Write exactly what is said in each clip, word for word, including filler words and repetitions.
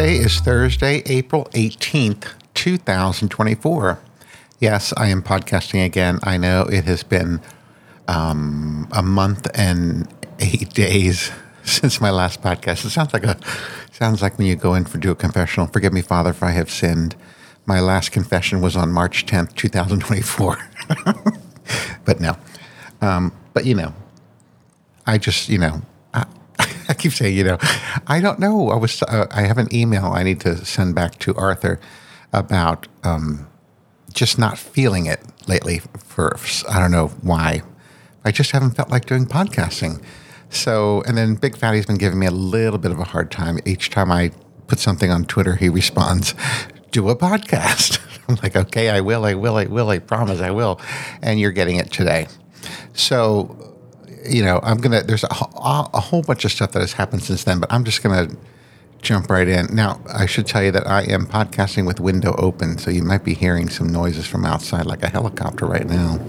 Today is Thursday, April eighteenth, two thousand twenty-four. Yes, I am podcasting again. I know it has been um, a month and eight days since my last podcast. It sounds like a sounds like when you go in for do a confessional. Forgive me, Father, if I have sinned. My last confession was on March tenth, two thousand twenty-four. But no. Um, but, you know, I just, you know, I, I keep saying, you know, I don't know. I was, uh, I have an email I need to send back to Arthur about um, just not feeling it lately for, I don't know why. I just haven't felt like doing podcasting. So, and then Big Fatty's been giving me a little bit of a hard time. Each time I put something on Twitter, he responds, do a podcast. I'm like, okay, I will, I will, I will, I promise I will. And you're getting it today. So, you know, I'm going to, there's a, a whole bunch of stuff that has happened since then, but I'm just going to jump right in. Now, I should tell you that I am podcasting with window open, so you might be hearing some noises from outside, like a helicopter right now.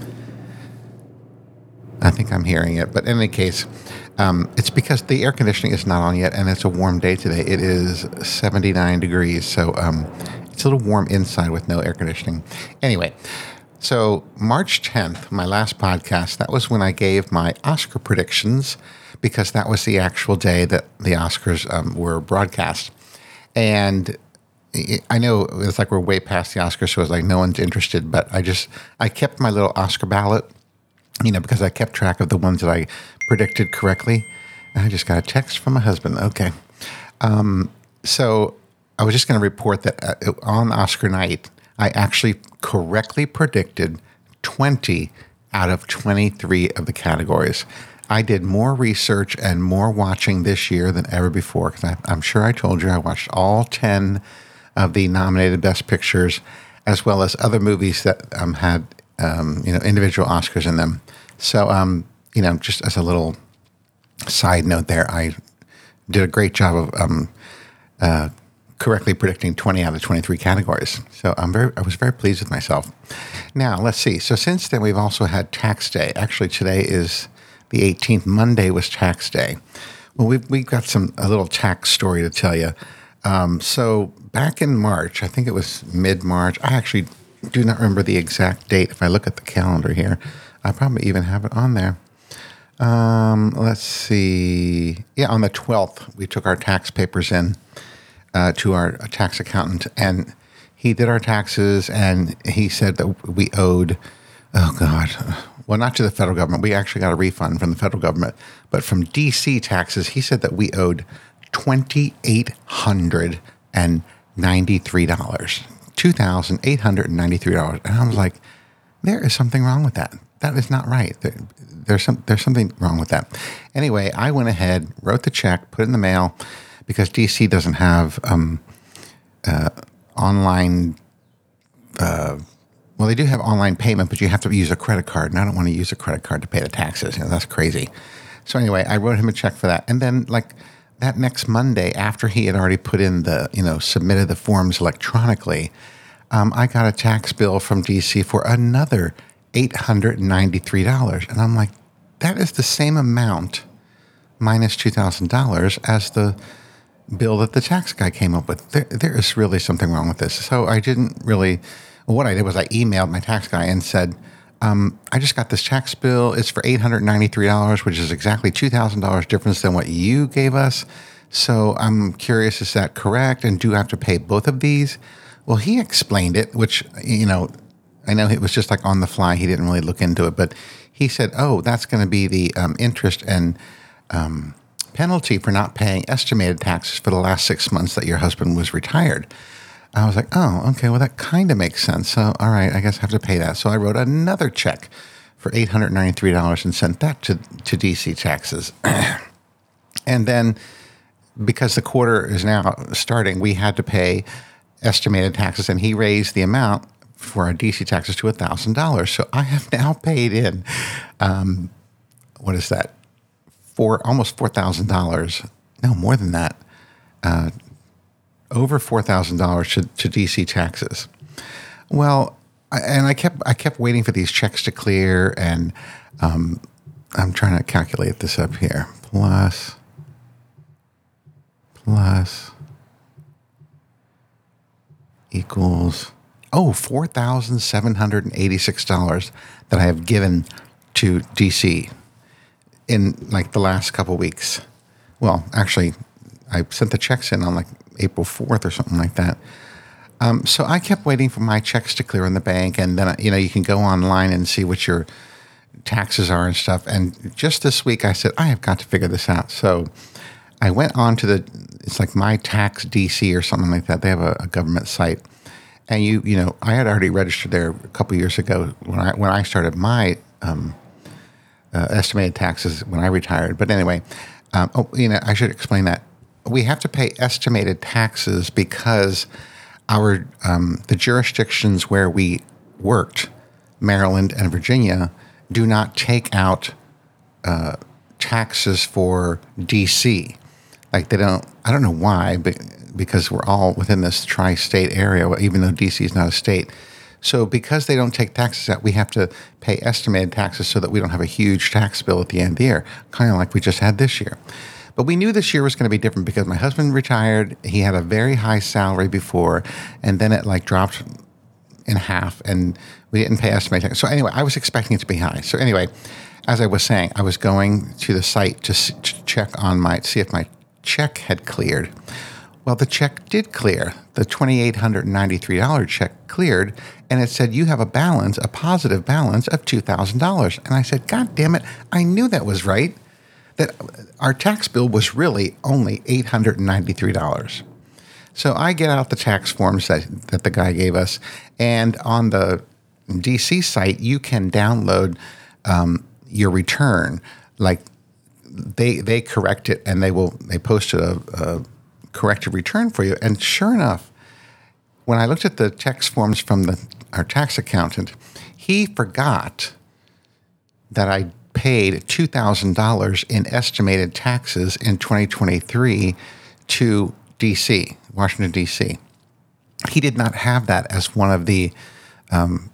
I think I'm hearing it. But in any case, um, it's because the air conditioning is not on yet, and it's a warm day today. It is seventy-nine degrees, so um, it's a little warm inside with no air conditioning. Anyway, so March tenth, my last podcast, that was when I gave my Oscar predictions, because that was the actual day that the Oscars um, were broadcast. And I know it's like we're way past the Oscars, so it's like no one's interested, but I just, I kept my little Oscar ballot, you know, because I kept track of the ones that I predicted correctly. And I just got a text from my husband. Okay. Um, so I was just going to report that uh, on Oscar night, I actually correctly predicted twenty out of twenty-three of the categories. I did more research and more watching this year than ever before, because I'm sure I told you I watched all ten of the nominated Best Pictures, as well as other movies that um, had um, you know individual Oscars in them. So, um, you know, just as a little side note there, I did a great job of um, uh, correctly predicting twenty out of twenty-three categories. So I'm very, I was very pleased with myself. Now, let's see. So since then, we've also had tax day. Actually, today is the eighteenth. Monday was tax day. Well, we've, we've got some a little tax story to tell you. Um, so back in March, I think it was mid-March. I actually do not remember the exact date. If I look at the calendar here, I probably even have it on there. Um, let's see. Yeah, on the twelfth, we took our tax papers in uh, to our tax accountant, and he did our taxes, and he said that we owed, oh God, well, not to the federal government. We actually got a refund from the federal government, but from D C taxes, he said that we owed two thousand eight hundred ninety-three dollars. two thousand eight hundred ninety-three dollars. And I was like, there is something wrong with that. That is not right. There, there's some there's something wrong with that. Anyway, I went ahead, wrote the check, put it in the mail, because D C doesn't have um, uh, online, uh, well, they do have online payment, but you have to use a credit card, and I don't want to use a credit card to pay the taxes. You know, that's crazy. So anyway, I wrote him a check for that. And then, like, that next Monday, after he had already put in the, you know, submitted the forms electronically, um, I got a tax bill from D C for another eight hundred ninety-three dollars. And I'm like, that is the same amount minus two thousand dollars as the bill that the tax guy came up with. There, there is really something wrong with this. So I didn't really, well, what I did was I emailed my tax guy and said, um, I just got this tax bill. It's for eight hundred ninety-three dollars, which is exactly two thousand dollars difference than what you gave us. So I'm curious, is that correct? And do I have to pay both of these? Well, he explained it, which, you know, I know it was just like on the fly. He didn't really look into it, but he said, oh, that's going to be the um, interest and um, penalty for not paying estimated taxes for the last six months that your husband was retired. I was like, oh, okay, well, that kind of makes sense. So, all right, I guess I have to pay that. So I wrote another check for eight hundred ninety-three dollars and sent that to, to D C taxes. And then because the quarter is now starting, we had to pay estimated taxes, and he raised the amount for our D C taxes to one thousand dollars. So I have now paid in, um, what is that, for almost four thousand dollars. No, more than that. Uh, over four thousand dollars to, to D C taxes. Well, I, and I kept I kept waiting for these checks to clear, and um, I'm trying to calculate this up here. Plus, plus, equals, oh, four thousand seven hundred eighty-six dollars that I have given to D C in like the last couple weeks. Well, actually, I sent the checks in on like April fourth or something like that. Um, so I kept waiting for my checks to clear in the bank, and then, you know, you can go online and see what your taxes are and stuff. And just this week I said, I have got to figure this out. So I went on to the, it's like My Tax D C or something like that. They have a, a government site. And you, you know, I had already registered there a couple of years ago when I, when I started my um, uh, estimated taxes when I retired. But anyway, um, oh, you know, I should explain that. We have to pay estimated taxes because our um, the jurisdictions where we worked, Maryland and Virginia, do not take out uh, taxes for D C. Like they don't, I don't know why, but because we're all within this tri-state area, even though D C is not a state. So because they don't take taxes out, we have to pay estimated taxes so that we don't have a huge tax bill at the end of the year, kind of like we just had this year. But we knew this year was going to be different because my husband retired. He had a very high salary before, and then it like dropped in half, and we didn't pay estimated tax. So anyway, I was expecting it to be high. So anyway, as I was saying, I was going to the site to, s- to check on my, see if my check had cleared. Well, the check did clear. The two thousand eight hundred ninety-three dollars check cleared, and it said you have a balance, a positive balance of two thousand dollars. And I said, God damn it, I knew that was right. That our tax bill was really only eight hundred ninety-three dollars. So I get out the tax forms that, that the guy gave us, and on the D C site, you can download um, your return. Like they they correct it, and they will they post a, a corrected return for you. And sure enough, when I looked at the tax forms from the our tax accountant, he forgot that I paid two thousand dollars in estimated taxes in twenty twenty-three to D C, Washington, D C. He did not have that as one of the um,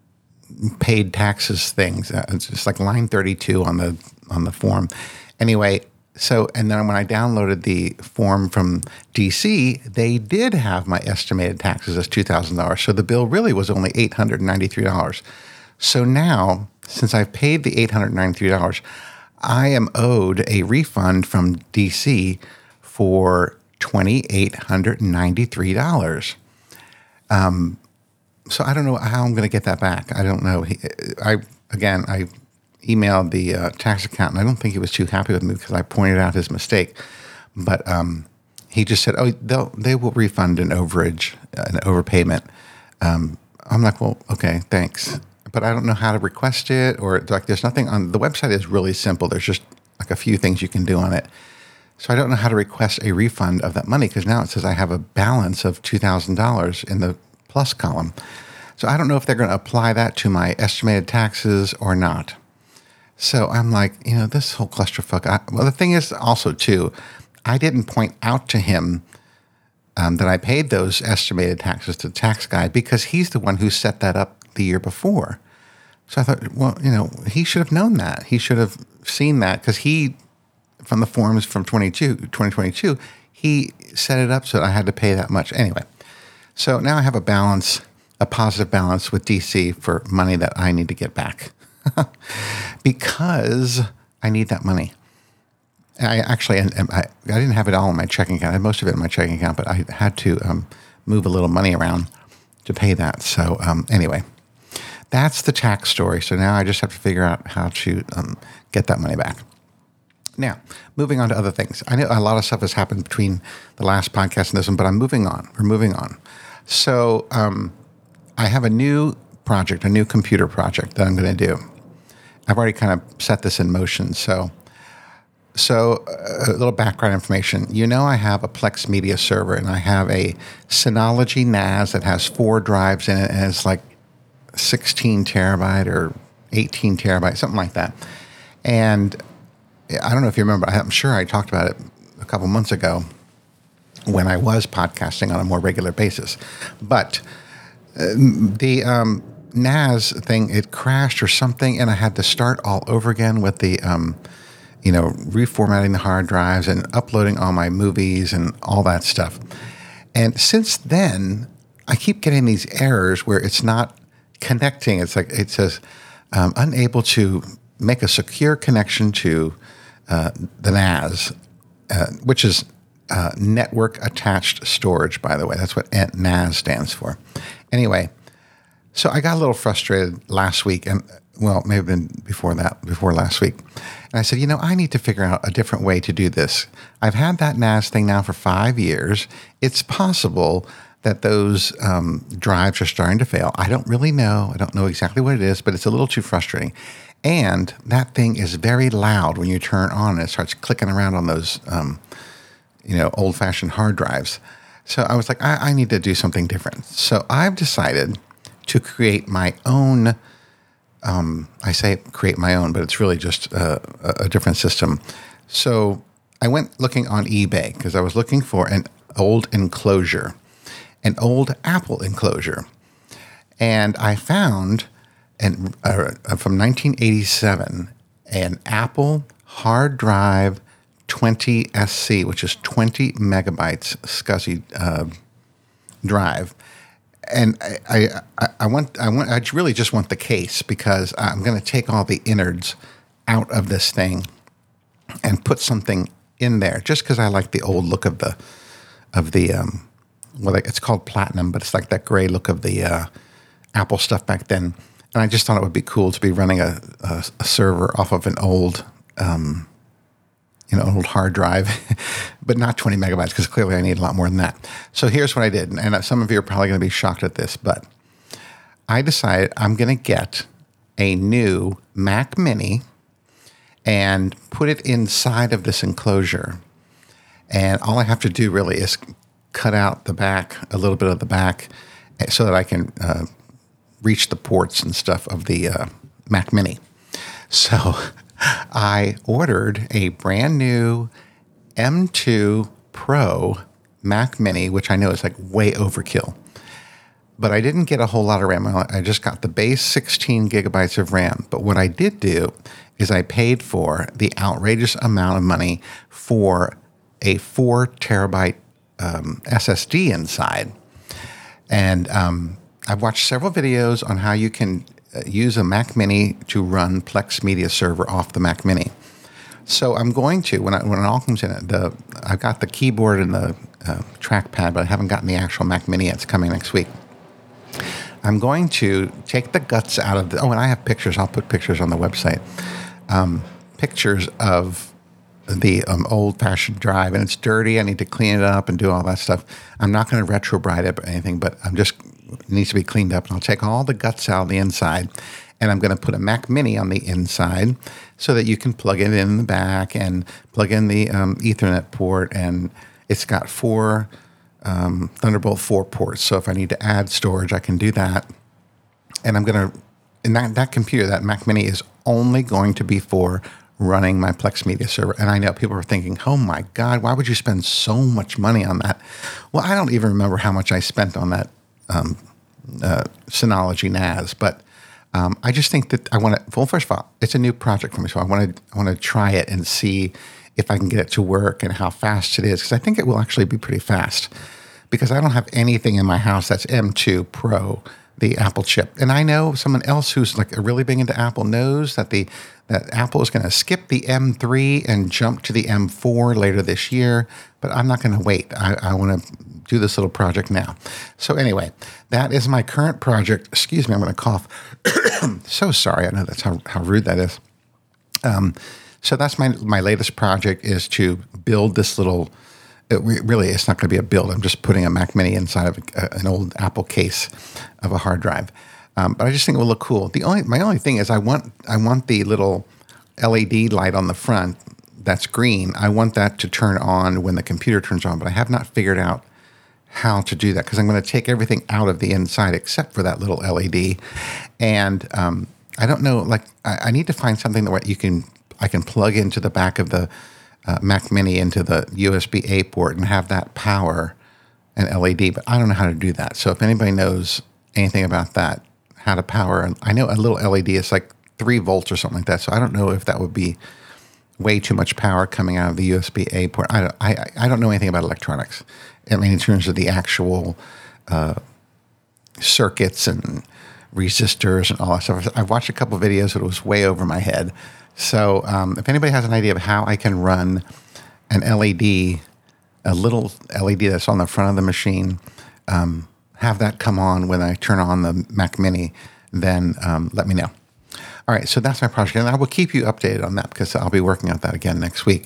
paid taxes things. Uh, it's just like line thirty-two on the on the form. Anyway, so, and then when I downloaded the form from D C, they did have my estimated taxes as two thousand dollars. So the bill really was only eight hundred ninety-three dollars. So now, since I've paid the eight hundred ninety-three dollars, I am owed a refund from D C for two thousand eight hundred ninety-three dollars. Um, so I don't know how I'm going to get that back. I don't know. He, I again, I emailed the uh, tax accountant. I don't think he was too happy with me because I pointed out his mistake. But um, he just said, "Oh, they'll they will refund an overage, an overpayment." Um, I'm like, "Well, okay, thanks." But I don't know how to request it, or like there's nothing on the website. Is really simple. There's just like a few things you can do on it. So I don't know how to request a refund of that money because now it says I have a balance of two thousand dollars in the plus column. So I don't know if they're going to apply that to my estimated taxes or not. So I'm like, you know, this whole clusterfuck. I, well, the thing is also too, I didn't point out to him um, that I paid those estimated taxes to the tax guy because he's the one who set that up the year before. So I thought, well, you know, he should have known that. He should have seen that because he, from the forms from twenty twenty-two, he set it up so that I had to pay that much. Anyway, so now I have a balance, a positive balance with D C for money that I need to get back because I need that money. I actually, I, I didn't have it all in my checking account. I had most of it in my checking account, but I had to um, move a little money around to pay that. So um, anyway, that's the tax story. So now I just have to figure out how to um, get that money back. Now, moving on to other things. I know a lot of stuff has happened between the last podcast and this one, but I'm moving on. We're moving on. So um, I have a new project, a new computer project that I'm going to do. I've already kind of set this in motion. So, so uh, a little background information. You know, I have a Plex Media server, and I have a Synology N A S that has four drives in it, and it's like sixteen terabyte or eighteen terabyte, something like that. And I don't know if you remember, I'm sure I talked about it a couple months ago when I was podcasting on a more regular basis. But uh, the um, N A S thing, it crashed or something, and I had to start all over again with the, um, you know, reformatting the hard drives and uploading all my movies and all that stuff. And since then, I keep getting these errors where it's not connecting. It's like it says um, unable to make a secure connection to uh, the N A S, uh, which is uh, network attached storage, by the way. That's what N A S stands for. Anyway, so I got a little frustrated last week, and well, maybe been before that, before last week. And I said, you know, I need to figure out a different way to do this. I've had that N A S thing now for five years. It's possible that those um, drives are starting to fail. I don't really know. I don't know exactly what it is, but it's a little too frustrating. And that thing is very loud when you turn it on and it starts clicking around on those, um, you know, old-fashioned hard drives. So I was like, I, I need to do something different. So I've decided to create my own, um, I say create my own, but it's really just uh, a, a different system. So I went looking on eBay because I was looking for an old enclosure, an old Apple enclosure. And I found an, uh, from nineteen eighty-seven, an Apple hard drive twenty S C, which is twenty megabytes SCSI uh, drive. And I, I, I want, I want, I really just want the case because I'm going to take all the innards out of this thing and put something in there, just because I like the old look of the, of the, um, well, it's called platinum, but it's like that gray look of the uh, Apple stuff back then. And I just thought it would be cool to be running a, a, a server off of an old, um, you know, an old hard drive, but not twenty megabytes, because clearly I need a lot more than that. So here's what I did. And some of you are probably going to be shocked at this, but I decided I'm going to get a new Mac Mini and put it inside of this enclosure. And all I have to do really is cut out the back, a little bit of the back, so that I can uh, reach the ports and stuff of the uh, Mac Mini. So I ordered a brand new M two Pro Mac Mini, which I know is like way overkill. But I didn't get a whole lot of RAM. I just got the base sixteen gigabytes of RAM. But what I did do is I paid for the outrageous amount of money for a four terabyte um, S S D inside. And um, I've watched several videos on how you can uh, use a Mac Mini to run Plex Media Server off the Mac Mini. So I'm going to, when, I, when it all comes in, the I've got the keyboard and the uh, trackpad, but I haven't gotten the actual Mac Mini yet. It's coming next week. I'm going to take the guts out of the, oh, and I have pictures. I'll put pictures on the website. Um, pictures of the um, old-fashioned drive, and it's dirty. I need to clean it up and do all that stuff. I'm not going to retrobrite it or anything, but I'm just, it needs to be cleaned up. And I'll take all the guts out of the inside, and I'm going to put a Mac Mini on the inside so that you can plug it in the back and plug in the um, Ethernet port, and it's got four um, Thunderbolt four ports. So if I need to add storage, I can do that. And I'm going to, in that, that computer, that Mac Mini is only going to be for running my Plex Media Server. And I know people are thinking, oh my God, why would you spend so much money on that? Well, I don't even remember how much I spent on that um, uh, Synology N A S, but um, I just think that I want to, well, first of all, it's a new project for me. So I want to, I want to try it and see if I can get it to work and how fast it is. Because I think it will actually be pretty fast, because I don't have anything in my house that's M two Pro, the Apple chip. And I know someone else who's like really big into Apple knows that the that Apple is going to skip the M three and jump to the M four later this year. But I'm not going to wait. I, I want to do this little project now. So anyway, that is my current project. Excuse me, I'm going to cough. So sorry. I know that's how, how rude that is. Um, so that's my my latest project, is to build this little, it really, it's not going to be a build. I'm just putting a Mac Mini inside of a, an old Apple case of a hard drive. Um, but I just think it will look cool. The only my only thing is I want I want the little L E D light on the front that's green. I want that to turn on when the computer turns on, but I have not figured out how to do that, because I'm going to take everything out of the inside except for that little L E D. And um, I don't know, like I, I need to find something that you can I can plug into the back of the uh, Mac Mini into the U S B A port and have that power an L E D, but I don't know how to do that. So if anybody knows anything about that, how to power, I know a little L E D is like three volts or something like that. So I don't know if that would be way too much power coming out of the U S B A port. I don't, I, I don't know anything about electronics. I mean, in terms of the actual uh, circuits and resistors and all that stuff. I've watched a couple of videos, but it was way over my head. So um, if anybody has an idea of how I can run an L E D, a little L E D that's on the front of the machine, um, have that come on when I turn on the Mac Mini, then um, let me know. All right, so that's my project, and I will keep you updated on that because I'll be working on that again next week.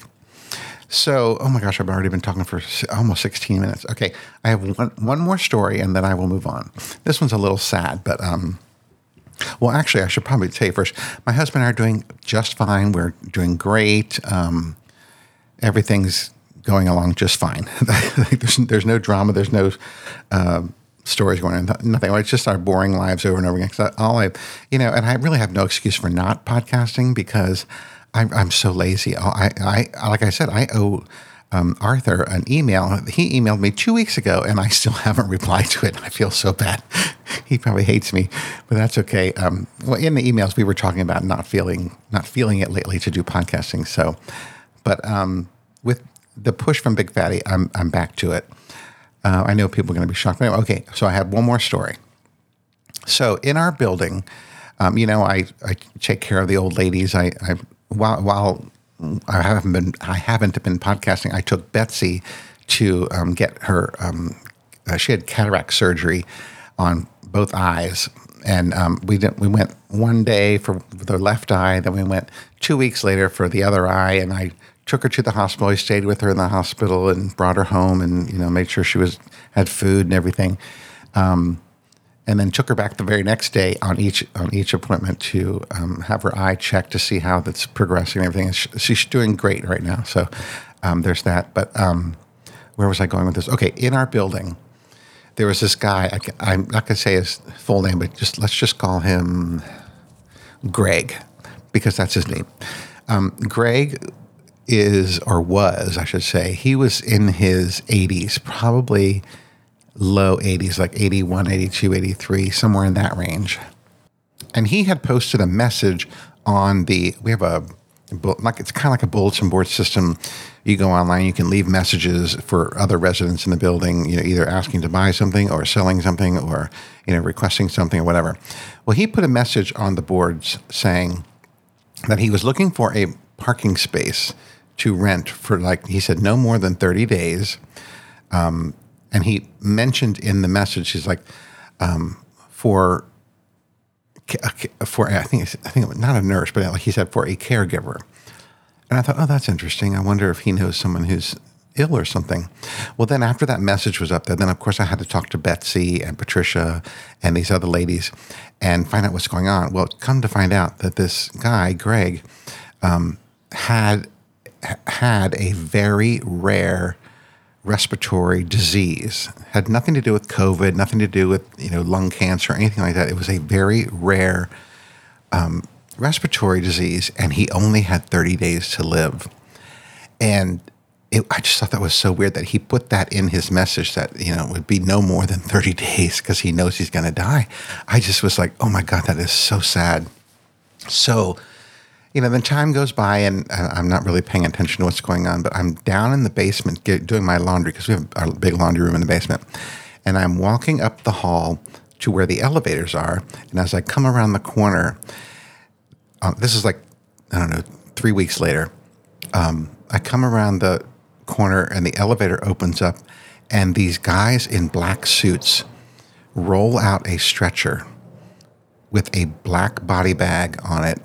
So, oh my gosh, I've already been talking for almost sixteen minutes. Okay, I have one, one more story, and then I will move on. This one's a little sad, but, um, well, actually, I should probably tell you first. My husband and I are doing just fine. We're doing great. Um, everything's going along just fine. there's, there's no drama. There's no uh, stories going on. Nothing. It's just our boring lives over and over again. Because all I, you know, and I really have no excuse for not podcasting because I'm, I'm so lazy. I, I, like I said, I owe um, Arthur an email. He emailed me two weeks ago, and I still haven't replied to it. I feel so bad. He probably hates me, but that's okay. Um, well, in the emails, we were talking about not feeling not feeling it lately to do podcasting. So, but um, with the push from Big Fatty, I'm I'm back to it. Uh, I know people are going to be shocked. But anyway, okay, so I have one more story. So in our building, um, you know, I, I take care of the old ladies. I, I while while I haven't been I haven't been podcasting, I took Betsy to um, get her. Um, uh, she had cataract surgery on both eyes, and um, we did, we went one day for the left eye, then we went two weeks later for the other eye, and I took her to the hospital. I stayed with her in the hospital and brought her home, and you know made sure she was had food and everything, um, and then took her back the very next day on each on each appointment to um, have her eye checked to see how that's progressing and everything. And she, she's doing great right now, so um, there's that. But um, where was I going with this? Okay, in our building, there was this guy. I, I'm not going to say his full name, but just let's just call him Greg, because that's his name. Um, Greg is, or was, I should say, he was in his eighties, probably low eighties, like eighty-one, eighty-two, eighty-three, somewhere in that range. And he had posted a message on the, we have a, like it's kind of like a bulletin board system. You go online, you can leave messages for other residents in the building, you know, either asking to buy something or selling something or, you know, requesting something or whatever. Well, he put a message on the boards saying that he was looking for a parking space to rent for, like, he said, no more than thirty days. Um, and he mentioned in the message, he's like, um, for, for, I think, I think it was not a nurse, but like he said, for a caregiver. And I thought, oh, that's interesting. I wonder if he knows someone who's ill or something. Well, then after that message was up there, then of course I had to talk to Betsy and Patricia and these other ladies and find out what's going on. Well, come to find out that this guy, Greg, um, had had a very rare respiratory disease. Had nothing to do with COVID, nothing to do with, you know, lung cancer or anything like that. It was a very rare um, respiratory disease, and he only had thirty days to live. And it, I just thought that was so weird that he put that in his message that, you know, it would be no more than thirty days because he knows he's going to die. I just was like, oh my God, that is so sad. So, you know, then time goes by and I'm not really paying attention to what's going on, but I'm down in the basement get, doing my laundry because we have a big laundry room in the basement. And I'm walking up the hall to where the elevators are. And as I come around the corner, uh, this is like, I don't know, three weeks later, um, I come around the corner and the elevator opens up and these guys in black suits roll out a stretcher with a black body bag on it.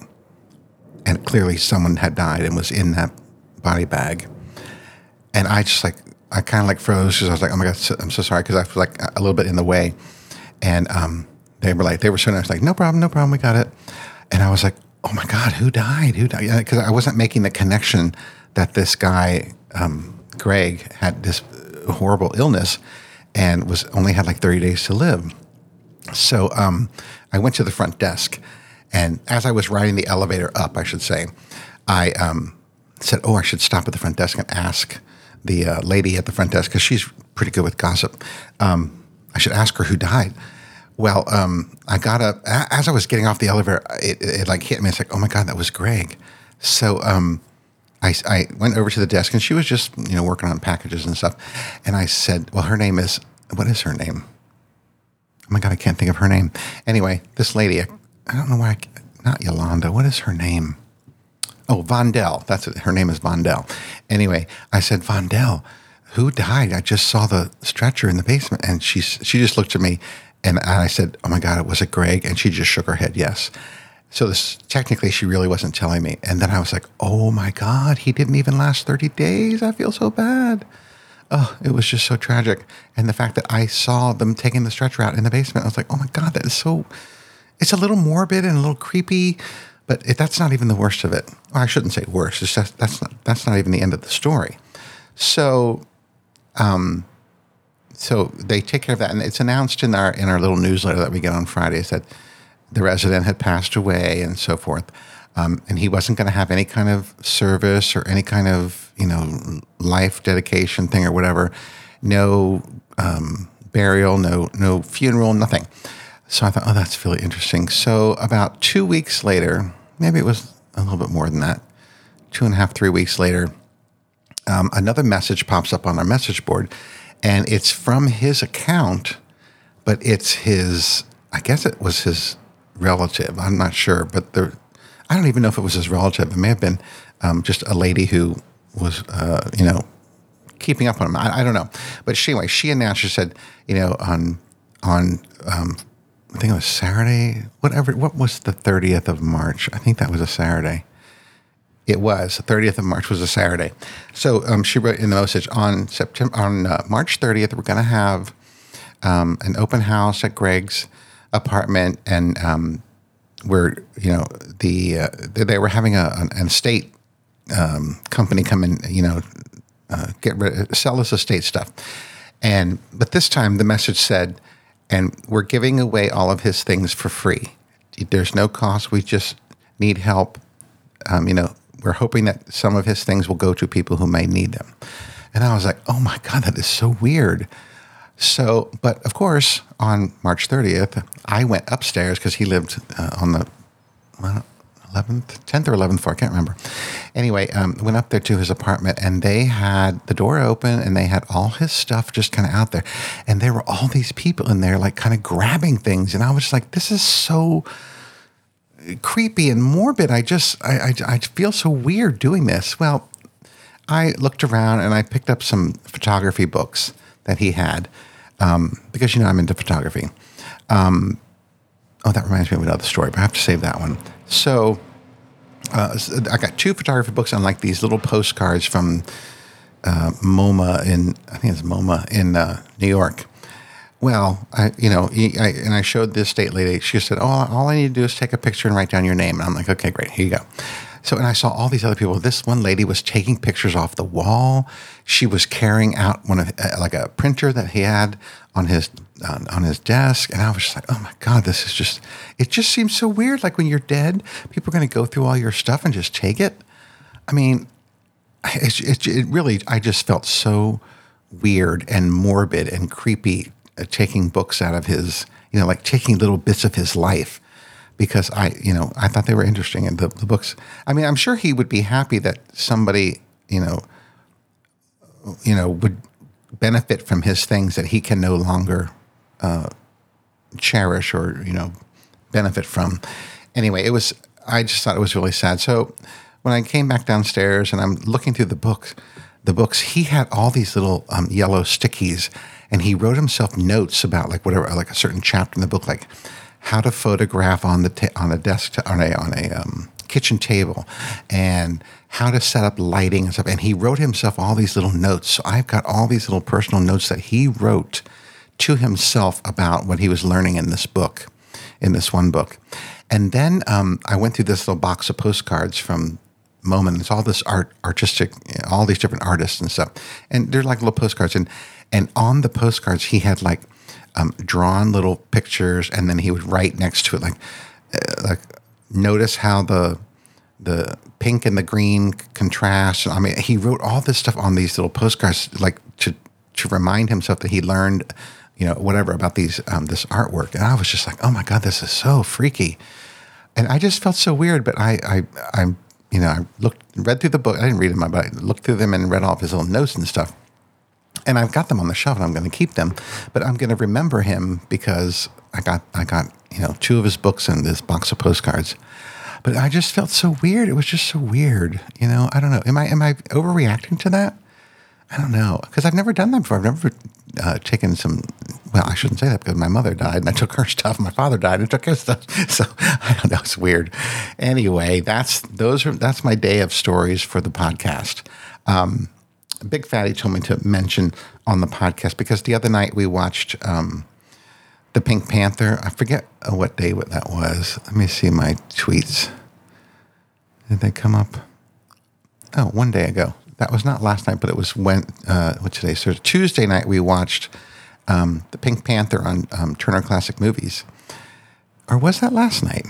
And clearly someone had died and was in that body bag. And I just like, I kind of like froze because I was like, oh my God, so, I'm so sorry because I was like a little bit in the way. And um, they were like, they were so nice, like, no problem, no problem, we got it. And I was like, oh my God, who died? Who died? Because I wasn't making the connection that this guy, um, Greg, had this horrible illness and was only had like thirty days to live. So um, I went to the front desk. And as I was riding the elevator up, I should say, I um, said, oh, I should stop at the front desk and ask the uh, lady at the front desk, because she's pretty good with gossip. Um, I should ask her who died. Well, um, I got up, as I was getting off the elevator, it, it, it like hit me. It's like, oh my God, that was Greg. So um, I, I went over to the desk and she was just, you know, working on packages and stuff. And I said, well, her name is, what is her name? my God, I can't think of her name. Anyway, this lady, I, I don't know why, I, not Yolanda. What is her name? Oh, Vondell. That's it. Her name is Vondell. Anyway, I said, Vondell, who died? I just saw the stretcher in the basement. And she, she just looked at me, and I said, oh my God, was it Greg? And she just shook her head, yes. So this, technically, she really wasn't telling me. And then I was like, oh my God, he didn't even last thirty days. I feel so bad. Oh, it was just so tragic. And the fact that I saw them taking the stretcher out in the basement, I was like, oh my God, that is so, it's a little morbid and a little creepy, but it, that's not even the worst of it. Well, I shouldn't say worst. It's just, that's not, that's not even the end of the story. So, um, so they take care of that. And it's announced in our, in our little newsletter that we get on Fridays that the resident had passed away and so forth. Um, and he wasn't going to have any kind of service or any kind of, you know, life dedication thing or whatever. No um, burial, no no funeral, nothing. So I thought, oh, that's really interesting. So about two weeks later, maybe it was a little bit more than that, two and a half, three weeks later, um, another message pops up on our message board, and it's from his account, but it's his, I guess it was his relative. I'm not sure, but there, I don't even know if it was his relative. It may have been um, just a lady who was, uh, you know, keeping up on him. I, I don't know. But she, anyway, she announced, she said, you know, on, on um, I think it was Saturday, whatever, what was the thirtieth of March? I think that was a Saturday. It was. The thirtieth of March was a Saturday. So um, she wrote in the message, on September, on uh, March thirtieth, we're going to have um, an open house at Greg's apartment, and um, where, you know, the uh, they were having a, an estate um, company come in, you know, uh, get rid, sell us estate stuff. And but this time the message said, and we're giving away all of his things for free. There's no cost. We just need help. Um, you know, we're hoping that some of his things will go to people who may need them. And I was like, oh my God, that is so weird. So, but of course, on March thirtieth, I went upstairs because he lived uh, on the well, eleventh, tenth or eleventh floor, I can't remember. Anyway, um, went up there to his apartment, and they had the door open, and they had all his stuff just kind of out there. And there were all these people in there, like kind of grabbing things. And I was like, this is so creepy and morbid. I just, I, I, I feel so weird doing this. Well, I looked around, and I picked up some photography books that he had. Um, because, you know, I'm into photography. Um, oh, that reminds me of another story, but I have to save that one. So uh, I got two photography books on like these little postcards from uh, MoMA in, I think it's MoMA in uh, New York. Well, I, you know, I, and I showed this estate lady. She said, oh, all I need to do is take a picture and write down your name. And I'm like, okay, great, here you go. So, and I saw all these other people. This one lady was taking pictures off the wall. She was carrying out one of uh, like a printer that he had on his uh, on his desk, and I was just like, oh my God, this is just. It just seems so weird. Like when you're dead, people are going to go through all your stuff and just take it. I mean, it, it, it really. I just felt so weird and morbid and creepy uh, taking books out of his, you know, like taking little bits of his life. Because I, you know, I thought they were interesting, and the, the books. I mean, I'm sure he would be happy that somebody, you know, you know, would benefit from his things that he can no longer uh, cherish or, you know, benefit from. Anyway, it was. I just thought it was really sad. So when I came back downstairs and I'm looking through the books, the books, he had all these little um, yellow stickies, and he wrote himself notes about like whatever, like a certain chapter in the book, like how to photograph on the ta- on a desk t- on a on a um, kitchen table, and how to set up lighting and stuff. And he wrote himself all these little notes. So I've got all these little personal notes that he wrote to himself about what he was learning in this book, in this one book. And then um, I went through this little box of postcards from MoMA. It's all this art, artistic, all these different artists and stuff. And they're like little postcards. And and on the postcards, he had like Um, drawn little pictures, and then he would write next to it like, uh, like notice how the the pink and the green contrast. I mean, he wrote all this stuff on these little postcards, like to to remind himself that he learned, you know, whatever about these um, this artwork. And I was just like, oh my God, this is so freaky, and I just felt so weird. But I I I you know I looked read through the book. I didn't read them, but I looked through them and read all of his little notes and stuff. And I've got them on the shelf, and I'm going to keep them. But I'm going to remember him because I got I got you know two of his books and this box of postcards. But I just felt so weird. It was just so weird. You know, I don't know. Am I am I overreacting to that? I don't know, because I've never done that before. I've never uh, taken some, well, I shouldn't say that because my mother died and I took her stuff. My father died and I took his stuff. So I don't know, it's weird. Anyway, that's those are that's my day of stories for the podcast. Um, Big Fatty told me to mention on the podcast because the other night we watched um, the Pink Panther. I forget what day that was. Let me see my tweets. Did they come up? Oh, one day ago. That was not last night, but it was when, uh, what today? So Tuesday night, we watched um, the Pink Panther on um, Turner Classic Movies. Or was that last night?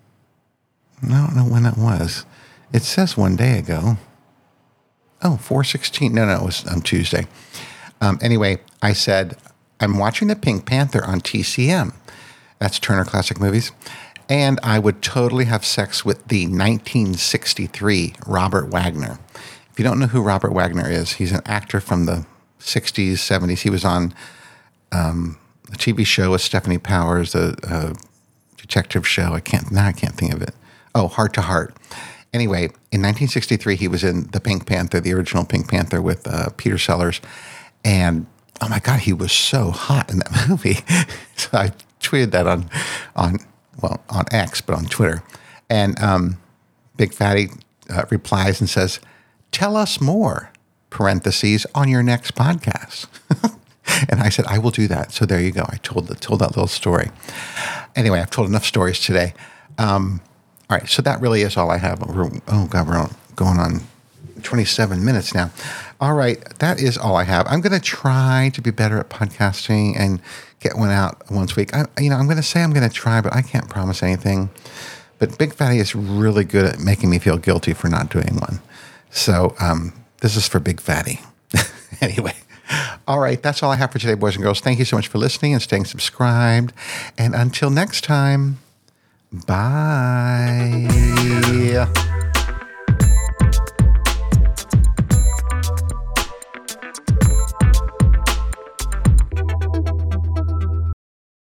I don't know when that was. It says one day ago. Oh, four sixteen. No, no, it was on Tuesday. Um, anyway, I said, I'm watching the Pink Panther on T C M. That's Turner Classic Movies. And I would totally have sex with the nineteen sixty-three Robert Wagner. If you don't know who Robert Wagner is, he's an actor from the sixties, seventies. He was on um, a T V show with Stephanie Powers, a, a detective show. I can't now. I can't think of it. Oh, Heart to Heart. Anyway, in nineteen sixty-three, he was in the Pink Panther, the original Pink Panther with uh, Peter Sellers, and oh my God, he was so hot in that movie. So I tweeted that on on well on X, but on Twitter, and um, Big Fatty uh, replies and says, tell us more, parentheses, on your next podcast. And I said, I will do that. So there you go. I told, told that little story. Anyway, I've told enough stories today. Um, all right. So that really is all I have. We're, oh, God, we're going on twenty-seven minutes now. All right. That is all I have. I'm going to try to be better at podcasting and get one out once a week. I, you know, I'm going to say I'm going to try, but I can't promise anything. But Big Fatty is really good at making me feel guilty for not doing one. So um, this is for Big Fatty. Anyway, all right. That's all I have for today, boys and girls. Thank you so much for listening and staying subscribed. And until next time, bye.